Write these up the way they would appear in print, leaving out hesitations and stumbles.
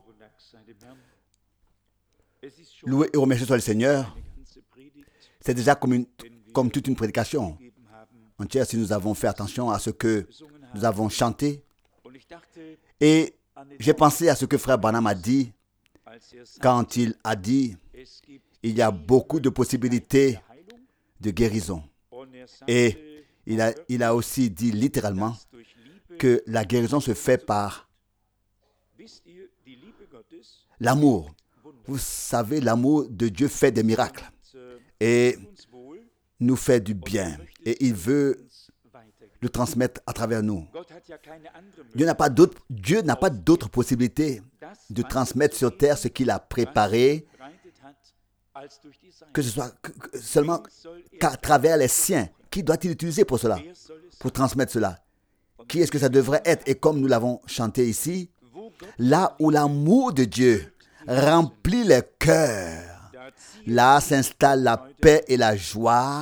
Loué et remercié soit le Seigneur. C'est déjà comme toute une prédication entière si nous avons fait attention à ce que nous avons chanté. Et j'ai pensé à ce que Frère Branham a dit quand il a dit il y a beaucoup de possibilités de guérison. Et il a aussi dit littéralement que la guérison se fait par l'amour. Vous savez, l'amour de Dieu fait des miracles et nous fait du bien. Et il veut le transmettre à travers nous. Dieu n'a pas d'autre possibilité de transmettre sur terre ce qu'il a préparé, que ce soit seulement qu'à travers les siens. Qui doit-il utiliser pour cela, pour transmettre cela? Qui est-ce que ça devrait être? Et comme nous l'avons chanté ici, là où l'amour de Dieu remplit les cœurs, là s'installe la paix et la joie.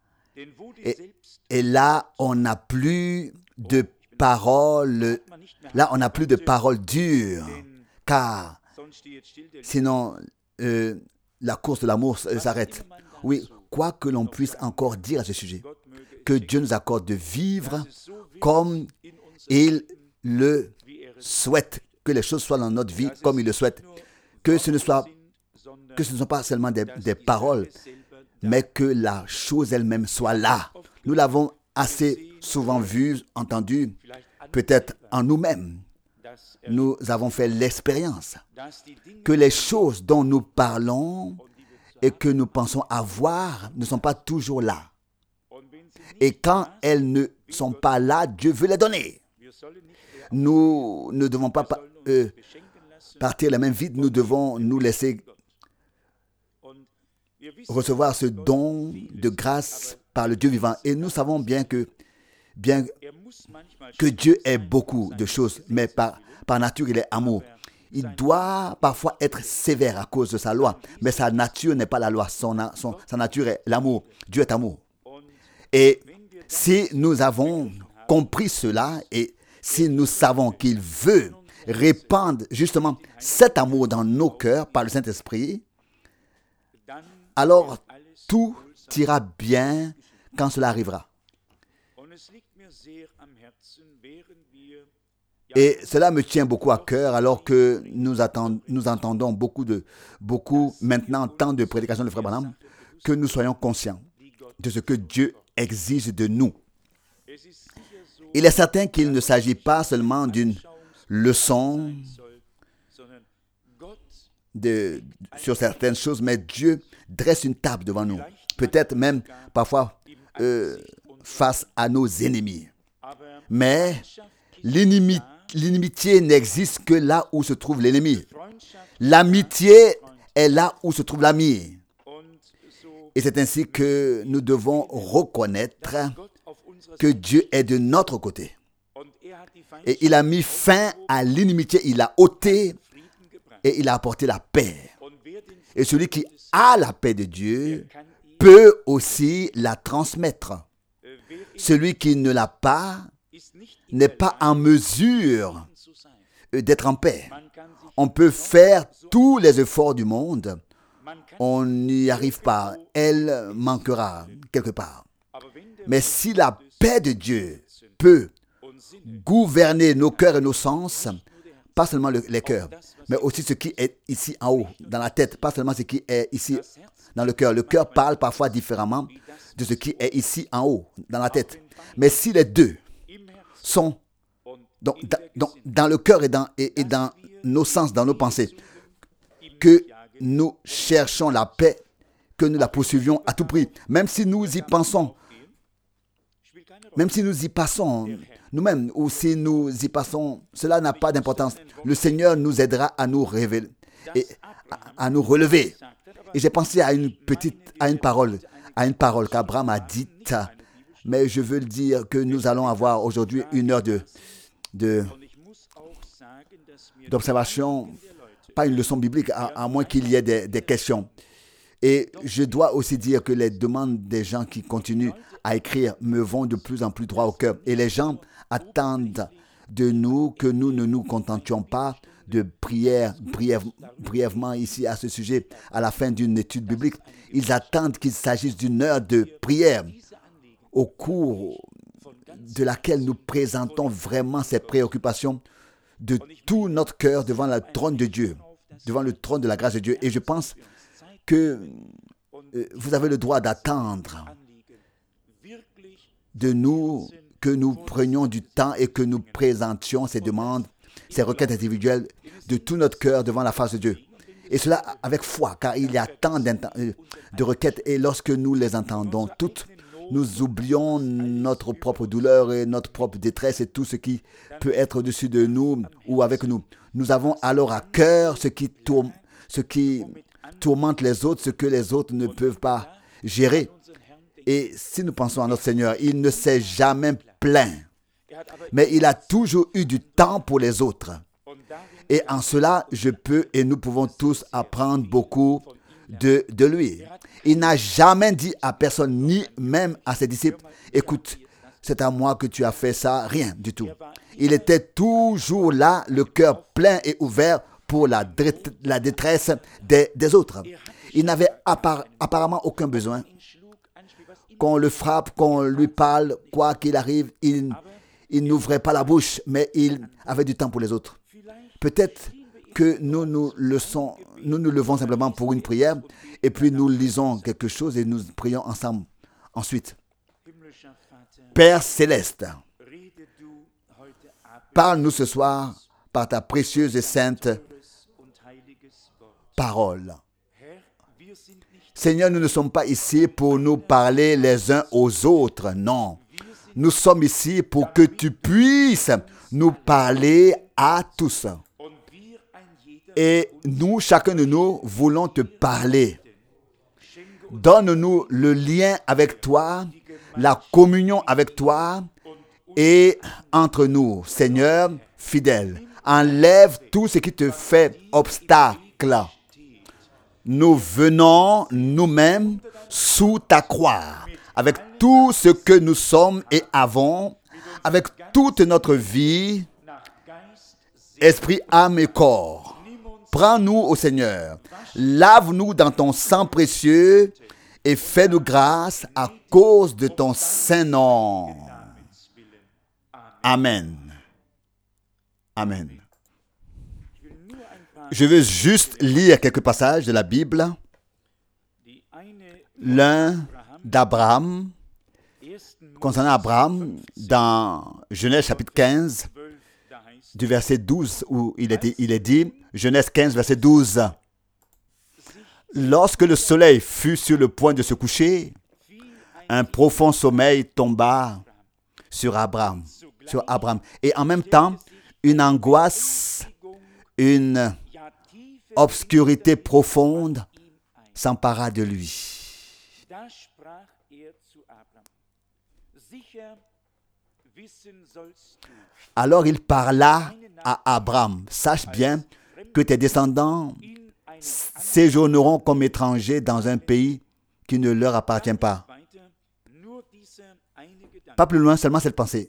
Et là, on n'a plus de paroles. Là, on n'a plus de paroles dures. Car sinon, la course de l'amour s'arrête. Oui, quoi que l'on puisse encore dire à ce sujet, que Dieu nous accorde de vivre comme il le souhaite, que les choses soient dans notre vie comme il le souhaite, que ce ne sont pas seulement des paroles, mais que la chose elle-même soit là. Nous l'avons assez souvent vu, entendu, peut-être en nous-mêmes. Nous avons fait l'expérience que les choses dont nous parlons et que nous pensons avoir ne sont pas toujours là. Et quand elles ne sont pas là, Dieu veut les donner. Nous ne devons pas partir les mains vides, nous devons nous laisser recevoir ce don de grâce par le Dieu vivant. Et nous savons bien que Dieu est beaucoup de choses, mais par nature, il est amour. Il doit parfois être sévère à cause de sa loi, mais sa nature n'est pas la loi, sa nature est l'amour. Dieu est amour. Et si nous avons compris cela, et si nous savons qu'il veut répandre justement cet amour dans nos cœurs par le Saint-Esprit, alors tout ira bien quand cela arrivera. Et cela me tient beaucoup à cœur alors que nous entendons beaucoup maintenant, tant de prédications de Frère Branham, que nous soyons conscients de ce que Dieu exige de nous. Il est certain qu'il ne s'agit pas seulement d'une leçon sur certaines choses, mais Dieu dresse une table devant nous, peut-être même parfois face à nos ennemis. Mais l'inimitié n'existe que là où se trouve l'ennemi. L'amitié est là où se trouve l'ami. Et c'est ainsi que nous devons reconnaître que Dieu est de notre côté. Et il a mis fin à l'inimitié, il a ôté et il a apporté la paix. Et celui qui a la paix de Dieu peut aussi la transmettre. Celui qui ne l'a pas n'est pas en mesure d'être en paix. On peut faire tous les efforts du monde, on n'y arrive pas, elle manquera quelque part. Mais si la paix de Dieu peut gouverner nos cœurs et nos sens, pas seulement les cœurs, mais aussi ce qui est ici en haut, dans la tête, pas seulement ce qui est ici dans le cœur. Le cœur parle parfois différemment de ce qui est ici en haut, dans la tête. Mais si les deux sont dans le cœur et dans nos sens, dans nos pensées, que nous cherchons la paix, que nous la poursuivions à tout prix, même si nous y pensons, nous-mêmes, ou si nous y passons, cela n'a pas d'importance. Le Seigneur nous aidera à nous révéler et à nous relever. Et j'ai pensé à une parole qu'Abraham a dite, mais je veux le dire que nous allons avoir aujourd'hui une heure d'observation, pas une leçon biblique, à moins qu'il y ait des questions. Et je dois aussi dire que les demandes des gens qui continuent à écrire me vont de plus en plus droit au cœur. Et les gens attendent de nous que nous ne nous contentions pas de prière brièvement ici à ce sujet, à la fin d'une étude biblique. Ils attendent qu'il s'agisse d'une heure de prière au cours de laquelle nous présentons vraiment ces préoccupations de tout notre cœur devant le trône de Dieu, devant le trône de la grâce de Dieu. Et je pense que vous avez le droit d'attendre de nous que nous prenions du temps et que nous présentions ces demandes, ces requêtes individuelles de tout notre cœur devant la face de Dieu. Et cela avec foi, car il y a tant de requêtes et lorsque nous les entendons toutes, nous oublions notre propre douleur et notre propre détresse et tout ce qui peut être au-dessus de nous ou avec nous. Nous avons alors à cœur ce qui tourmente les autres, ce que les autres ne peuvent pas gérer. Et si nous pensons à notre Seigneur, il ne s'est jamais plaint, mais il a toujours eu du temps pour les autres. Et en cela, je peux et nous pouvons tous apprendre beaucoup de lui. Il n'a jamais dit à personne, ni même à ses disciples, « Écoute, c'est à moi que tu as fait ça. » Rien du tout. Il était toujours là, le cœur plein et ouvert pour la détresse des autres. Il n'avait apparemment aucun besoin qu'on le frappe, qu'on lui parle, quoi qu'il arrive, il n'ouvrait pas la bouche, mais il avait du temps pour les autres. Peut-être que nous nous levons simplement pour une prière, et puis nous lisons quelque chose et nous prions ensemble ensuite. Père céleste, parle-nous ce soir par ta précieuse et sainte parole. Seigneur, nous ne sommes pas ici pour nous parler les uns aux autres, non. Nous sommes ici pour que tu puisses nous parler à tous. Et nous, chacun de nous, voulons te parler. Donne-nous le lien avec toi, la communion avec toi et entre nous. Seigneur, fidèle, enlève tout ce qui te fait obstacle. Nous venons nous-mêmes sous ta croix, avec tout ce que nous sommes et avons, avec toute notre vie, esprit, âme et corps. Prends-nous au Seigneur, lave-nous dans ton sang précieux et fais-nous grâce à cause de ton saint nom. Amen. Amen. Je veux juste lire quelques passages de la Bible. L'un d'Abraham, concernant Abraham, dans Genèse chapitre 15, du verset 12, où il est dit, Genèse 15, verset 12, « Lorsque le soleil fut sur le point de se coucher, un profond sommeil tomba sur Abraham. Et en même temps, une angoisse, une obscurité profonde s'empara de lui. Alors il parla à Abraham, « Sache bien que tes descendants séjourneront comme étrangers dans un pays qui ne leur appartient pas. » Pas plus loin, seulement cette pensée.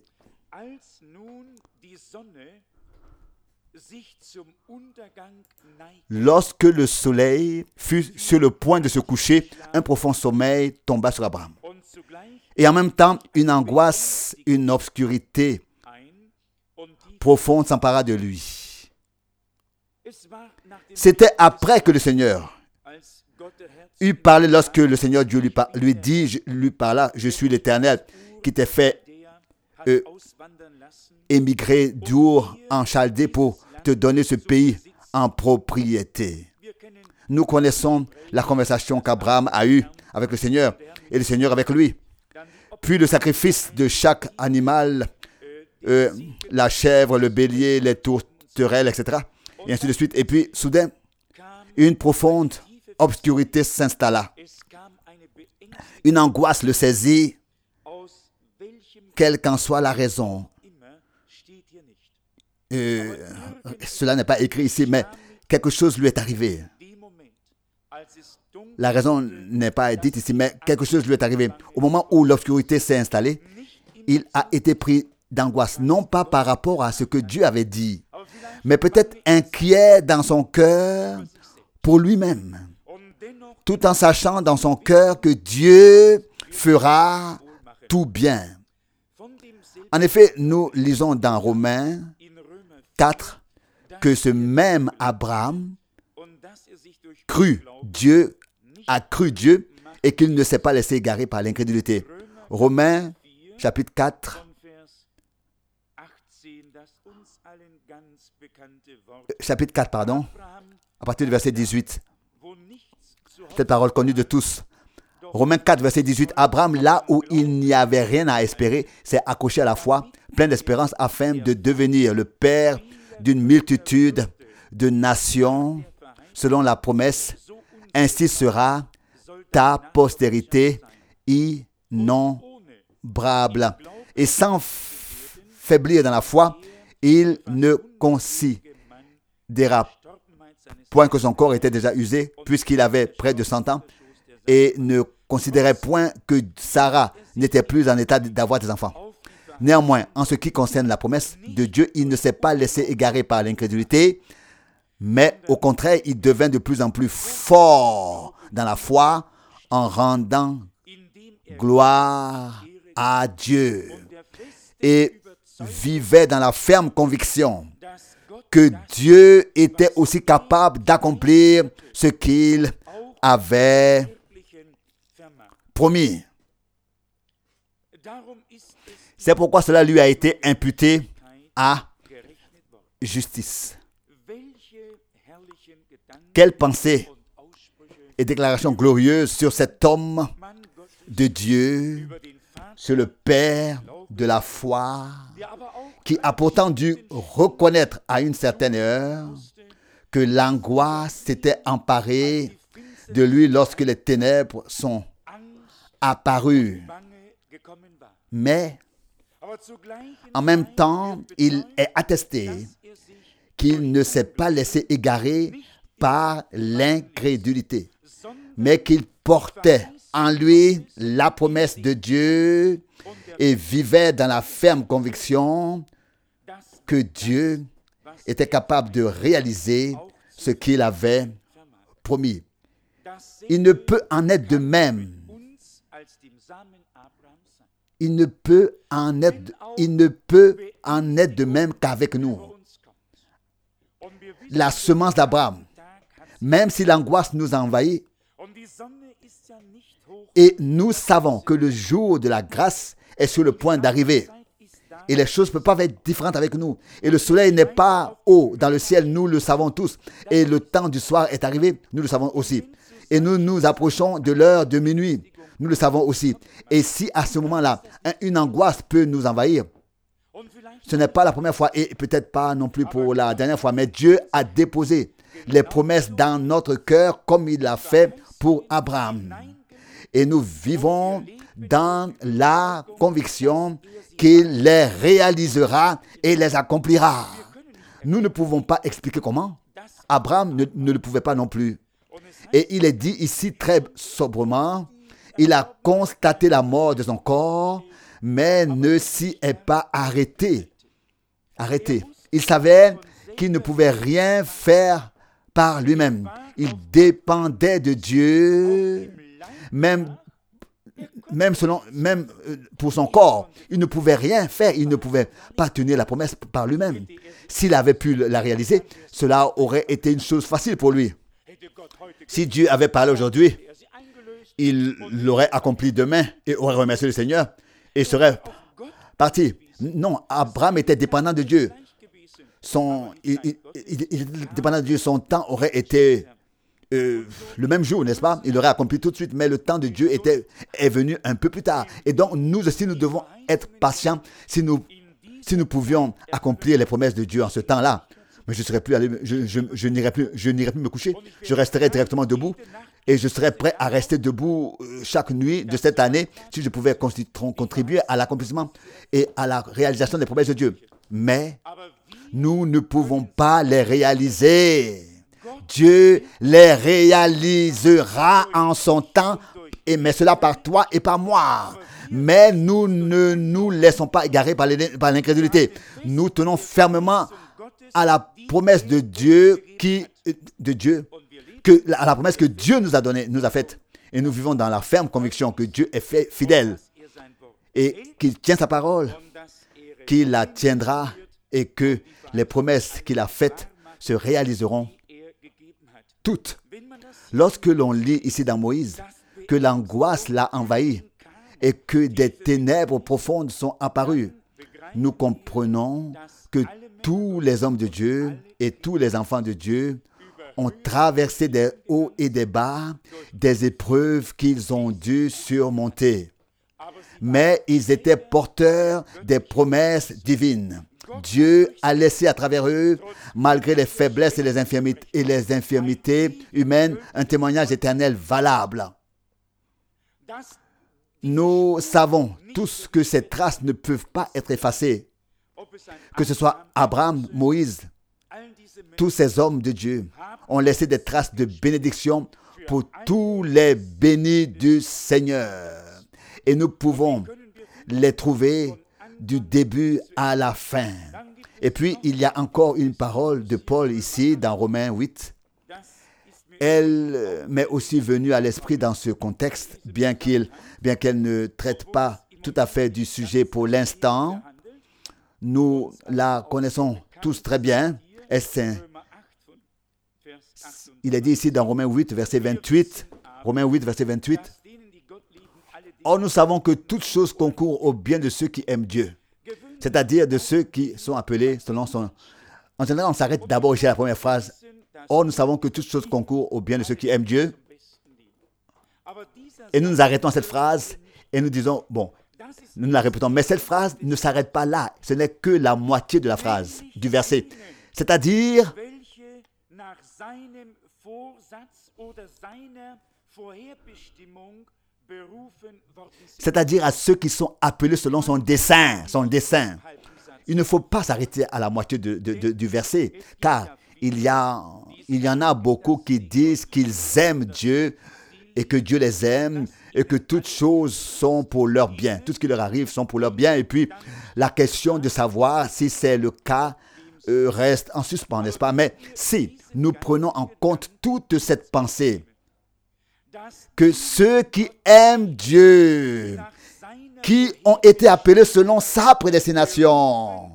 Lorsque le soleil fut sur le point de se coucher, un profond sommeil tomba sur Abraham. Et en même temps, une angoisse, une obscurité profonde s'empara de lui. C'était après que le Seigneur eut parlé, lorsque le Seigneur Dieu lui parla, « Je suis l'Éternel qui t'ai fait émigrer d'Ur en Chaldée pour te donner ce pays en propriété. » Nous connaissons la conversation qu'Abraham a eue avec le Seigneur et le Seigneur avec lui. Puis le sacrifice de chaque animal, la chèvre, le bélier, les tourterelles, etc. Et ainsi de suite. Et puis, soudain, une profonde obscurité s'installa. Une angoisse le saisit, quelle qu'en soit la raison. Cela n'est pas écrit ici, mais quelque chose lui est arrivé. La raison n'est pas dite ici, mais quelque chose lui est arrivé. Au moment où l'obscurité s'est installée, il a été pris d'angoisse, non pas par rapport à ce que Dieu avait dit, mais peut-être inquiet dans son cœur pour lui-même, tout en sachant dans son cœur que Dieu fera tout bien. En effet, nous lisons dans Romains 4 que ce même Abraham a cru Dieu et qu'il ne s'est pas laissé égarer par l'incrédulité. Romains chapitre 4, à partir du verset 18. Cette parole connue de tous. Romains 4, verset 18. Abraham, là où il n'y avait rien à espérer, s'est accroché à la foi, plein d'espérance, afin de devenir le père d'une multitude de nations, selon la promesse. Ainsi sera ta postérité innombrable. Et sans faiblir dans la foi, il ne considéra point que son corps était déjà usé, puisqu'il avait près de 100 ans, et ne considérait point que Sarah n'était plus en état d'avoir des enfants. Néanmoins, en ce qui concerne la promesse de Dieu, il ne s'est pas laissé égarer par l'incrédulité, mais au contraire, il devint de plus en plus fort dans la foi en rendant gloire à Dieu et vivait dans la ferme conviction que Dieu était aussi capable d'accomplir ce qu'il avait promis. C'est pourquoi cela lui a été imputé à justice. Quelle pensée et déclaration glorieuse sur cet homme de Dieu, sur le Père de la foi, qui a pourtant dû reconnaître à une certaine heure que l'angoisse s'était emparée de lui lorsque les ténèbres sont apparues. Mais en même temps, il est attesté qu'il ne s'est pas laissé égarer par l'incrédulité, mais qu'il portait en lui la promesse de Dieu et vivait dans la ferme conviction que Dieu était capable de réaliser ce qu'il avait promis. Il ne peut en être de même. Il ne peut en être de même qu'avec nous. La semence d'Abraham, même si l'angoisse nous envahit, et nous savons que le jour de la grâce est sur le point d'arriver. Et les choses ne peuvent pas être différentes avec nous. Et le soleil n'est pas haut dans le ciel, nous le savons tous. Et le temps du soir est arrivé, nous le savons aussi. Et nous nous approchons de l'heure de minuit, nous le savons aussi. Et si à ce moment-là, une angoisse peut nous envahir, ce n'est pas la première fois et peut-être pas non plus pour la dernière fois, mais Dieu a déposé les promesses dans notre cœur comme il l'a fait pour Abraham. Et nous vivons dans la conviction qu'il les réalisera et les accomplira. Nous ne pouvons pas expliquer comment. Abraham ne le pouvait pas non plus. Et il est dit ici très sobrement, il a constaté la mort de son corps, mais ne s'y est pas arrêté. Il savait qu'il ne pouvait rien faire par lui-même. Il dépendait de Dieu, même pour son corps. Il ne pouvait rien faire, il ne pouvait pas tenir la promesse par lui-même. S'il avait pu la réaliser, cela aurait été une chose facile pour lui. Si Dieu avait parlé aujourd'hui, il l'aurait accompli demain et aurait remercié le Seigneur et serait parti. Non, Abraham était dépendant de Dieu. Il était dépendant de Dieu. Son temps aurait été le même jour, n'est-ce pas? Il l'aurait accompli tout de suite, mais le temps de Dieu est venu un peu plus tard. Et donc, nous aussi, nous devons être patients si nous pouvions accomplir les promesses de Dieu en ce temps-là. Mais je n'irai plus me coucher. Je resterai directement debout et je serai prêt à rester debout chaque nuit de cette année si je pouvais contribuer à l'accomplissement et à la réalisation des promesses de Dieu. Mais nous ne pouvons pas les réaliser. Dieu les réalisera en son temps, mais cela par toi et par moi. Mais nous ne nous laissons pas égarer par l'incrédulité. Nous tenons fermement à la promesse de Dieu à la promesse que Dieu nous a donnée, nous a faite. Et nous vivons dans la ferme conviction que Dieu est fidèle et qu'il tient sa parole, qu'il la tiendra et que les promesses qu'il a faites se réaliseront toutes. Lorsque l'on lit ici dans Moïse que l'angoisse l'a envahi et que des ténèbres profondes sont apparues, nous comprenons que tous les hommes de Dieu et tous les enfants de Dieu ont traversé des hauts et des bas, des épreuves qu'ils ont dû surmonter. Mais ils étaient porteurs des promesses divines. Dieu a laissé à travers eux, malgré les faiblesses et les infirmités humaines, un témoignage éternel valable. Nous savons tous que ces traces ne peuvent pas être effacées. Que ce soit Abraham, Moïse, tous ces hommes de Dieu ont laissé des traces de bénédiction pour tous les bénis du Seigneur. Et nous pouvons les trouver du début à la fin. Et puis, il y a encore une parole de Paul ici, dans Romains 8. Elle m'est aussi venue à l'esprit dans ce contexte, bien qu'elle ne traite pas tout à fait du sujet pour l'instant. Nous la connaissons tous très bien. Il est dit ici dans Romains 8, verset 28. Romains 8, verset 28. Or, nous savons que toutes choses concourent au bien de ceux qui aiment Dieu, c'est-à-dire de ceux qui sont appelés selon son... En général, on s'arrête d'abord ici à la première phrase. Or, nous savons que toutes choses concourent au bien de ceux qui aiment Dieu. Et nous nous arrêtons à cette phrase et nous disons, bon, nous la répétons, mais cette phrase ne s'arrête pas là. Ce n'est que la moitié de la phrase, du verset. C'est-à-dire à ceux qui sont appelés selon son dessein. Il ne faut pas s'arrêter à la moitié du verset, car il y en a beaucoup qui disent qu'ils aiment Dieu et que Dieu les aime et que toutes choses sont pour leur bien. Tout ce qui leur arrive sont pour leur bien. Et puis, la question de savoir si c'est le cas reste en suspens, n'est-ce pas? Mais si nous prenons en compte toute cette pensée, que ceux qui aiment Dieu, qui ont été appelés selon sa prédestination,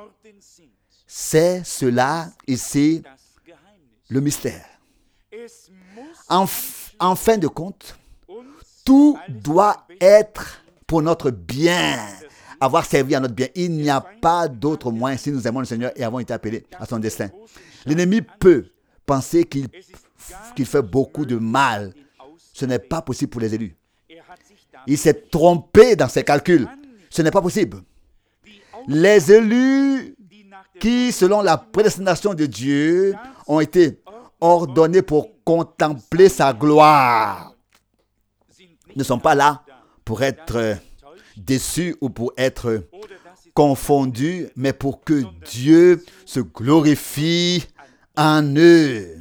c'est cela ici le mystère. En fin de compte, tout doit être pour notre bien, avoir servi à notre bien. Il n'y a pas d'autre moyen si nous aimons le Seigneur et avons été appelés à son destin. L'ennemi peut penser qu'il fait beaucoup de mal. Ce n'est pas possible pour les élus. Il s'est trompé dans ses calculs. Ce n'est pas possible. Les élus qui, selon la prédestination de Dieu, ont été ordonnés pour contempler sa gloire, ne sont pas là pour être déçus ou pour être confondus, mais pour que Dieu se glorifie en eux.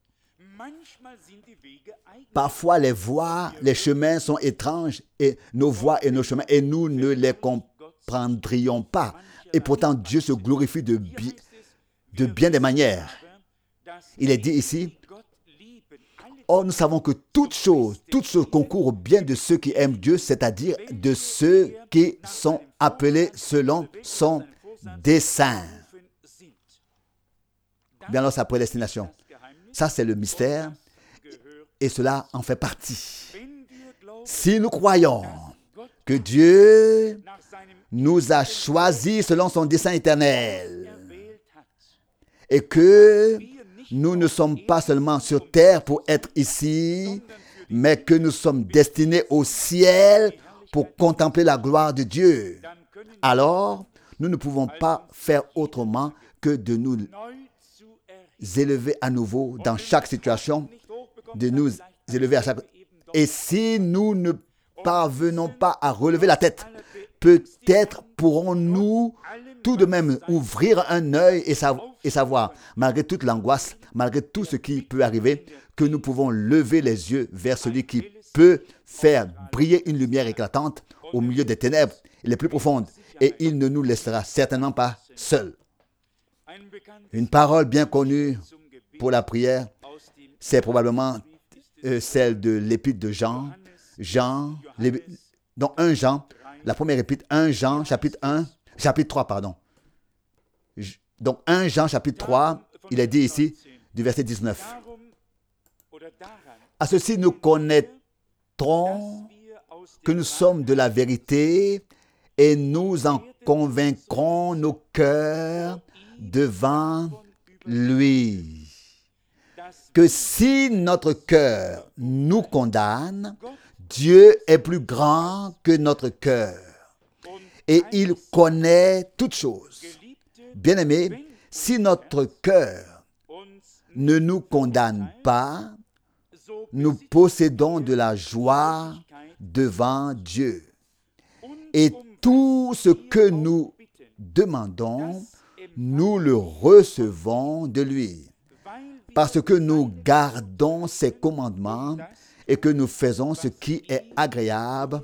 Parfois, les voies, les chemins sont étranges, et nos voies et nos chemins, et nous ne les comprendrions pas. Et pourtant, Dieu se glorifie de bien des manières. Il est dit ici, or nous savons que toutes choses concourent au bien de ceux qui aiment Dieu, c'est-à-dire de ceux qui sont appelés selon son dessein. Bien alors sa prédestination. Ça, c'est le mystère. Et cela en fait partie. Si nous croyons que Dieu nous a choisis selon son dessein éternel et que nous ne sommes pas seulement sur terre pour être ici, mais que nous sommes destinés au ciel pour contempler la gloire de Dieu, alors nous ne pouvons pas faire autrement que de nous élever à nouveau dans chaque situation, de nous élever à chaque... Et si nous ne parvenons pas à relever la tête, peut-être pourrons-nous tout de même ouvrir un œil et savoir, malgré toute l'angoisse, malgré tout ce qui peut arriver, que nous pouvons lever les yeux vers celui qui peut faire briller une lumière éclatante au milieu des ténèbres les plus profondes. Et il ne nous laissera certainement pas seuls. Une parole bien connue pour la prière, c'est probablement celle de l'épître de Jean. Donc 1 Jean, la première épître, 1 Jean, chapitre 3, pardon. Donc 1 Jean, chapitre 3, il est dit ici, du verset 19. À ceci, nous connaîtrons que nous sommes de la vérité et nous en convaincrons nos cœurs devant lui. Que si notre cœur nous condamne, Dieu est plus grand que notre cœur et il connaît toutes choses. Bien-aimés, si notre cœur ne nous condamne pas, nous possédons de la joie devant Dieu. Et tout ce que nous demandons, nous le recevons de lui. Parce que nous gardons ses commandements et que nous faisons ce qui est agréable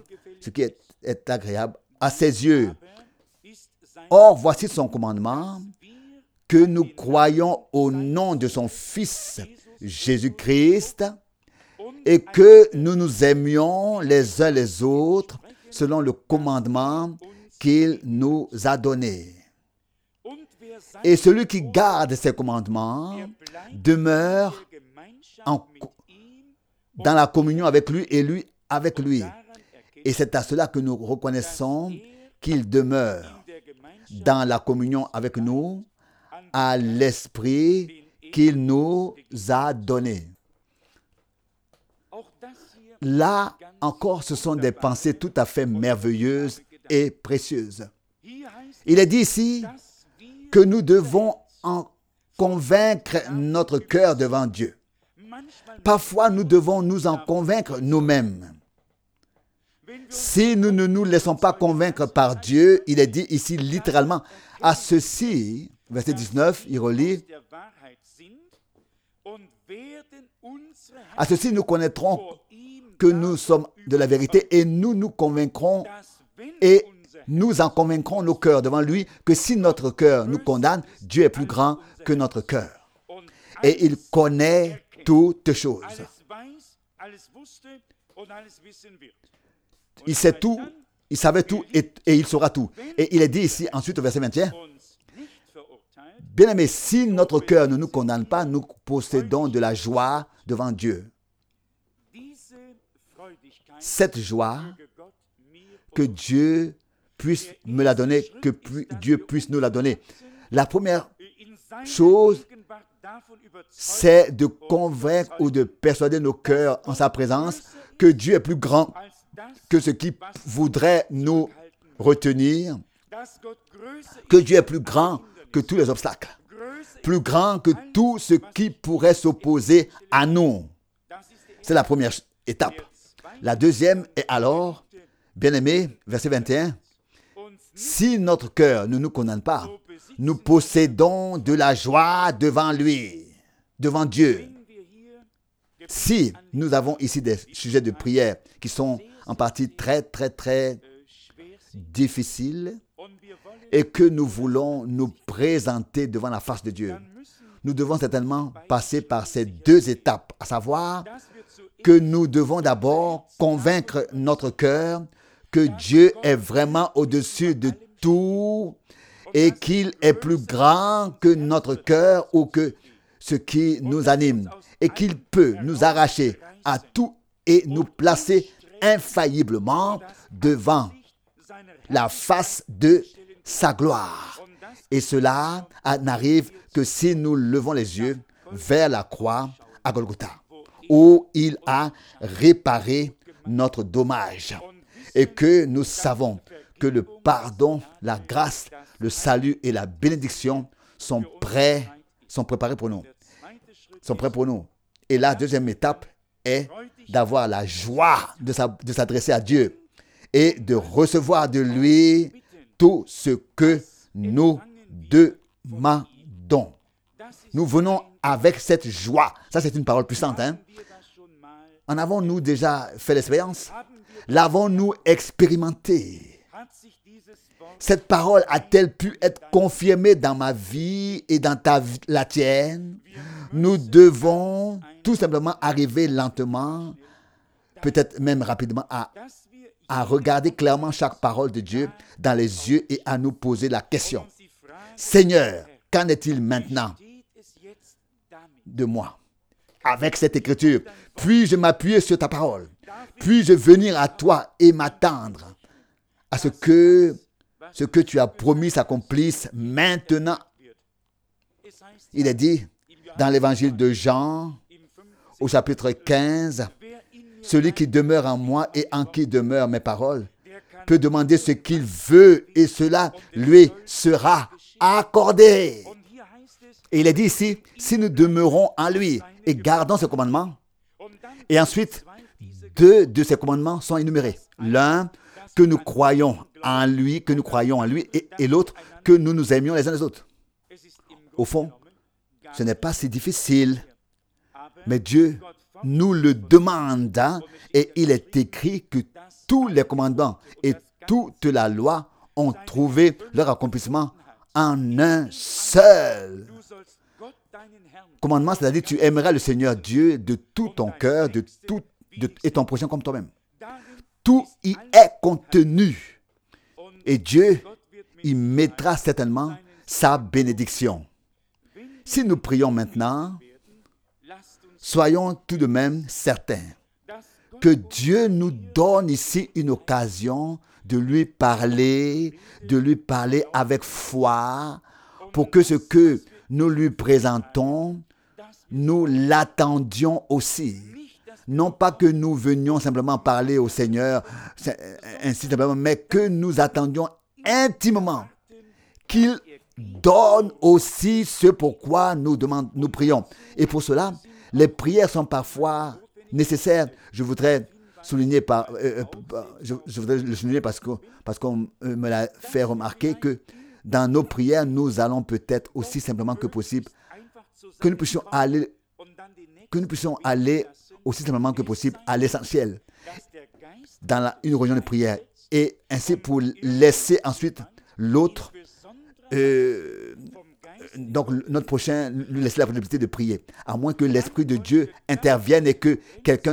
à ses yeux. Or, voici son commandement, que nous croyons au nom de son Fils Jésus-Christ et que nous nous aimions les uns les autres selon le commandement qu'il nous a donné. Et celui qui garde ses commandements demeure dans la communion avec lui et lui avec lui. Et c'est à cela que nous reconnaissons qu'il demeure dans la communion avec nous, à l'esprit qu'il nous a donné. Là encore, ce sont des pensées tout à fait merveilleuses et précieuses. Il est dit ici que nous devons en convaincre notre cœur devant Dieu. Parfois, nous devons nous en convaincre nous-mêmes. Si nous ne nous laissons pas convaincre par Dieu, il est dit ici littéralement, à ceci, verset 19, il relit, à ceci nous connaîtrons que nous sommes de la vérité et nous nous convaincrons et nous en convaincrons nos cœurs devant lui que si notre cœur nous condamne, Dieu est plus grand que notre cœur. Et il connaît toutes choses. Il sait tout, il savait tout et il saura tout. Et il est dit ici ensuite au verset 21, bien-aimés, si notre cœur ne nous condamne pas, nous possédons de la joie devant Dieu. Cette joie, que Dieu puisse me la donner, que Dieu puisse nous la donner. La première chose, c'est de convaincre ou de persuader nos cœurs en sa présence que Dieu est plus grand que ce qui voudrait nous retenir, que Dieu est plus grand que tous les obstacles, plus grand que tout ce qui pourrait s'opposer à nous. C'est la première étape. La deuxième est alors, bien-aimés, verset 21, si notre cœur ne nous condamne pas, nous possédons de la joie devant lui, devant Dieu. Si nous avons ici des sujets de prière qui sont en partie très, très, très difficiles et que nous voulons nous présenter devant la face de Dieu, nous devons certainement passer par ces deux étapes, à savoir que nous devons d'abord convaincre notre cœur que Dieu est vraiment au-dessus de tout et qu'il est plus grand que notre cœur ou que ce qui nous anime et qu'il peut nous arracher à tout et nous placer infailliblement devant la face de sa gloire. Et cela n'arrive que si nous levons les yeux vers la croix à Golgotha, où il a réparé notre dommage et que nous savons que le pardon, la grâce, le salut et la bénédiction sont préparés pour nous. Sont prêts pour nous. Et la deuxième étape est d'avoir la joie de s'adresser à Dieu et de recevoir de lui tout ce que nous demandons. Nous venons avec cette joie. Ça, c'est une parole puissante, hein? En avons-nous déjà fait l'expérience? L'avons-nous expérimenté? cette parole a-t-elle pu être confirmée dans ma vie et dans la tienne? Nous devons tout simplement arriver lentement, peut-être même rapidement, à regarder clairement chaque parole de Dieu dans les yeux et à nous poser la question. Seigneur, qu'en est-il maintenant de moi avec cette écriture? Puis-je m'appuyer sur ta parole? Puis-je venir à toi et m'attendre à ce que tu as promis s'accomplisse maintenant? Il est dit dans l'évangile de Jean, au chapitre 15, « Celui qui demeure en moi et en qui demeurent mes paroles peut demander ce qu'il veut et cela lui sera accordé. » Et il est dit ici, si nous demeurons en lui et gardons ses commandements, et ensuite, 2 de ses commandements sont énumérés. L'un, que nous croyons en lui, et l'autre, que nous nous aimions les uns les autres. Au fond, ce n'est pas si difficile, mais Dieu nous le demande, et il est écrit que tous les commandements et toute la loi ont trouvé leur accomplissement en un seul commandement, c'est-à-dire tu aimeras le Seigneur Dieu de tout ton cœur, et ton prochain comme toi-même. Tout y est contenu. Et Dieu y mettra certainement sa bénédiction. Si nous prions maintenant, soyons tout de même certains que Dieu nous donne ici une occasion de lui parler avec foi, pour que ce que nous lui présentons, nous l'attendions aussi. Non pas que nous venions simplement parler au Seigneur, ainsi simplement, mais que nous attendions intimement qu'il donne aussi ce pourquoi nous prions. Et pour cela, les prières sont parfois nécessaires. Je voudrais souligner je voudrais le souligner parce qu'on me l'a fait remarquer que dans nos prières, nous allons peut-être aussi simplement que possible, que nous puissions aller aussi simplement que possible à l'essentiel dans une réunion de prière, et ainsi pour laisser ensuite l'autre, donc notre prochain, lui laisser la possibilité de prier, à moins que l'Esprit de Dieu intervienne et que quelqu'un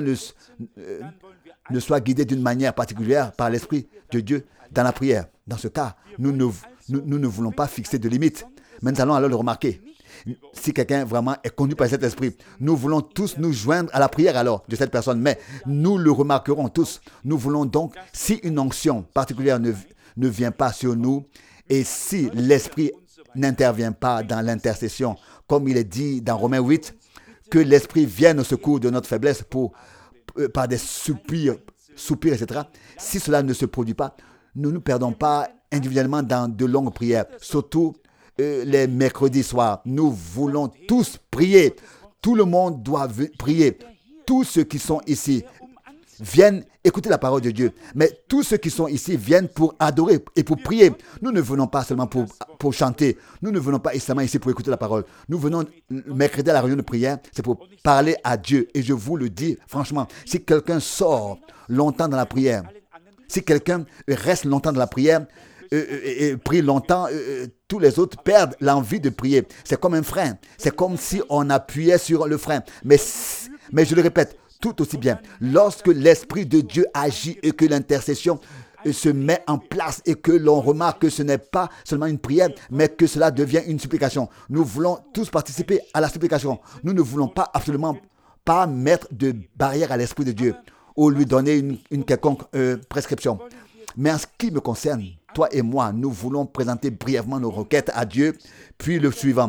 ne soit guidé d'une manière particulière par l'Esprit de Dieu dans la prière. Dans ce cas, nous ne voulons pas fixer de limites, mais nous allons alors le remarquer. Si quelqu'un vraiment est conduit par cet esprit, nous voulons tous nous joindre à la prière alors de cette personne, mais nous le remarquerons tous. Nous voulons donc, si une onction particulière ne vient pas sur nous, et si l'esprit n'intervient pas dans l'intercession, comme il est dit dans Romains 8, que l'esprit vienne au secours de notre faiblesse par des soupirs, etc. Si cela ne se produit pas, nous ne nous perdons pas individuellement dans de longues prières, surtout les mercredis soirs. Nous voulons tous prier. Tout le monde doit prier. Tous ceux qui sont ici viennent écouter la parole de Dieu. Mais tous ceux qui sont ici viennent pour adorer et pour prier. Nous ne venons pas seulement pour chanter. Nous ne venons pas seulement ici pour écouter la parole. Nous venons mercredi à la réunion de prière. C'est pour parler à Dieu. Et je vous le dis franchement, si quelqu'un sort longtemps dans la prière, si quelqu'un reste longtemps dans la prière, et prie longtemps, tous les autres perdent l'envie de prier. C'est comme un frein. C'est comme si on appuyait sur le frein. Mais je le répète, tout aussi bien, lorsque l'Esprit de Dieu agit et que l'intercession se met en place et que l'on remarque que ce n'est pas seulement une prière, mais que cela devient une supplication. Nous voulons tous participer à la supplication. Nous ne voulons pas absolument pas mettre de barrière à l'Esprit de Dieu ou lui donner une quelconque prescription. Mais en ce qui me concerne, toi et moi, nous voulons présenter brièvement nos requêtes à Dieu, puis le suivant,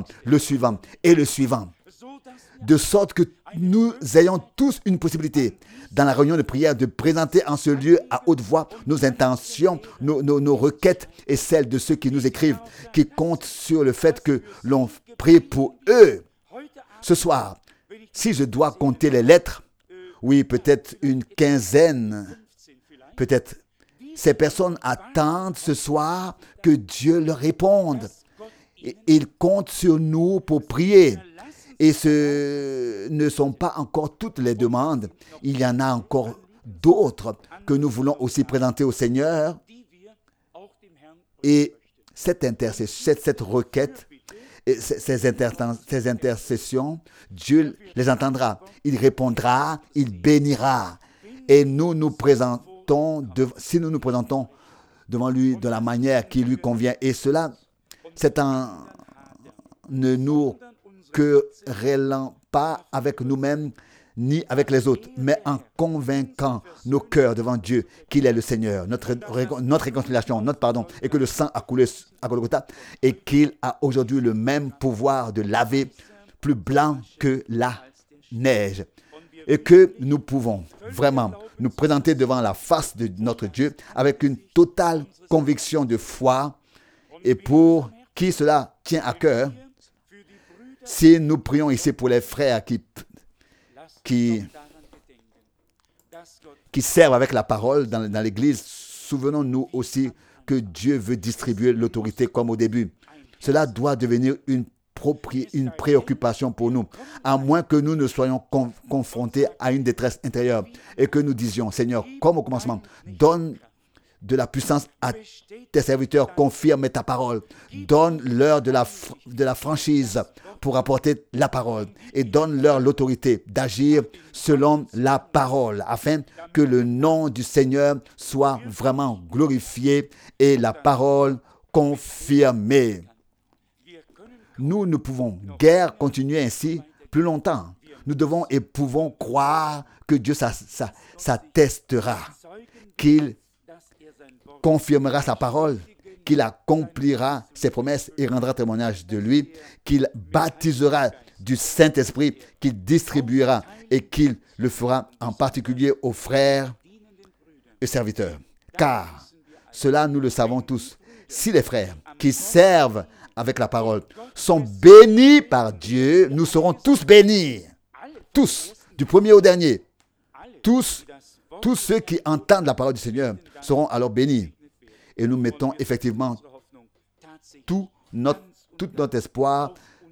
et le suivant. De sorte que nous ayons tous une possibilité, dans la réunion de prière, de présenter en ce lieu à haute voix nos intentions, nos requêtes et celles de ceux qui nous écrivent, qui comptent sur le fait que l'on prie pour eux. Ce soir, si je dois compter les lettres, oui, peut-être une quinzaine, peut-être. Ces personnes attendent ce soir que Dieu leur réponde. Et ils comptent sur nous pour prier. Et ce ne sont pas encore toutes les demandes. Il y en a encore d'autres que nous voulons aussi présenter au Seigneur Et cette requête, et ces intercessions, Dieu les entendra. Il répondra, il bénira. Et si nous nous présentons devant lui de la manière qui lui convient, et cela, c'est en ne nous querellant pas avec nous-mêmes ni avec les autres, mais en convainquant nos cœurs devant Dieu qu'il est le Seigneur, notre réconciliation, notre pardon, et que le sang a coulé à Golgotha, et qu'il a aujourd'hui le même pouvoir de laver plus blanc que la neige. Et que nous pouvons vraiment nous présenter devant la face de notre Dieu avec une totale conviction de foi. Et pour qui cela tient à cœur, si nous prions ici pour les frères qui servent avec la parole dans l'Église, souvenons-nous aussi que Dieu veut distribuer l'autorité comme au début. Cela doit devenir une préoccupation pour nous, à moins que nous ne soyons confrontés à une détresse intérieure et que nous disions, Seigneur, comme au commencement, donne de la puissance à tes serviteurs, confirme ta parole, donne-leur de la franchise pour apporter la parole et donne-leur l'autorité d'agir selon la parole afin que le nom du Seigneur soit vraiment glorifié et la parole confirmée. Nous ne pouvons guère continuer ainsi plus longtemps. Nous devons et pouvons croire que Dieu s'attestera, qu'il confirmera sa parole, qu'il accomplira ses promesses et rendra témoignage de lui, qu'il baptisera du Saint-Esprit, qu'il distribuera et qu'il le fera en particulier aux frères et serviteurs. Car cela, nous le savons tous, si les frères qui servent avec la parole sont bénis par Dieu, nous serons tous bénis. Tous, du premier au dernier. Tous ceux qui entendent la parole du Seigneur seront alors bénis. Et nous mettons effectivement tout notre espoir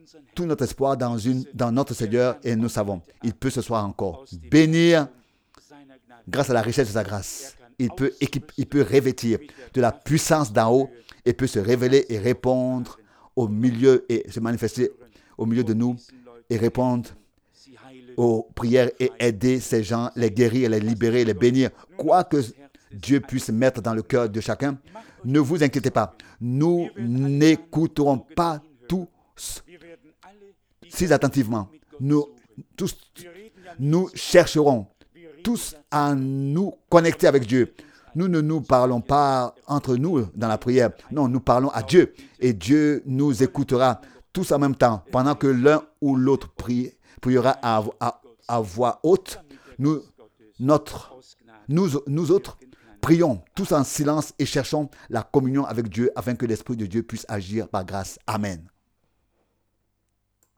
dans notre Seigneur, et nous savons, il peut ce soir encore bénir grâce à la richesse de sa grâce. Il peut revêtir de la puissance d'en haut et peut se révéler et répondre au milieu et se manifester au milieu de nous et répondre aux prières et aider ces gens, les guérir, les libérer, les bénir. Quoi que Dieu puisse mettre dans le cœur de chacun, ne vous inquiétez pas. Nous n'écouterons pas tous si attentivement. Nous chercherons tous à nous connecter avec Dieu. Nous ne nous parlons pas entre nous dans la prière. Non, nous parlons à Dieu. Et Dieu nous écoutera tous en même temps. Pendant que l'un ou l'autre priera à voix haute, nous autres prions tous en silence et cherchons la communion avec Dieu afin que l'Esprit de Dieu puisse agir par grâce. Amen.